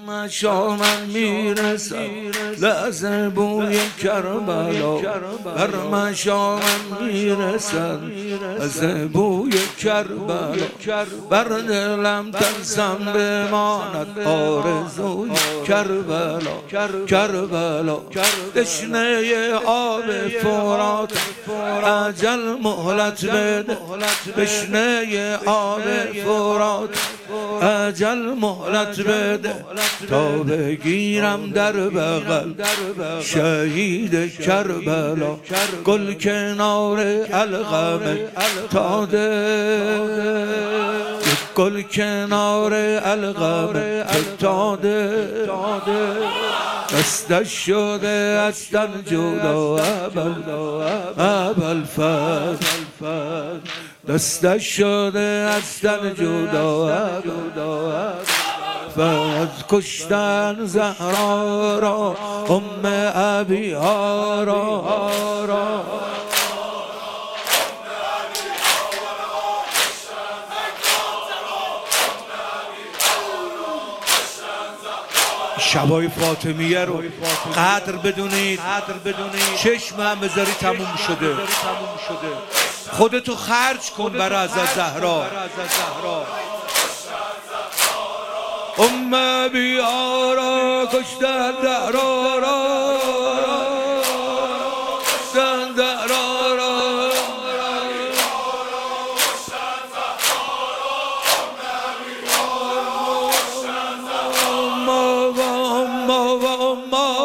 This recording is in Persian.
مشامم میرسد لحظه بوی کربلا، بر مشامم میرسد لحظه بوی کربلا، بر دلم ترسم بماند آرزوی کربلا. کربلا تشنه آب فرات اجل مهلت بده، تشنه آب فرات اجل مهلت بده، تا بگیرم در بغل شهید کربلا. گل کنار القمه تاده، گل کنار القمه تاده، دستش شده از تن جدا ابل فضل، دستش شده از تن جدا فضل. کشتن زهرا را ام ابیها را، شبای فاطمیه رو قدر بدونید، چشم هم بذاری تموم شده. خودتو خرج کن برای حضرت زهرا. ام بیارا کشتن زهرا را، کشتن زهرا را، ما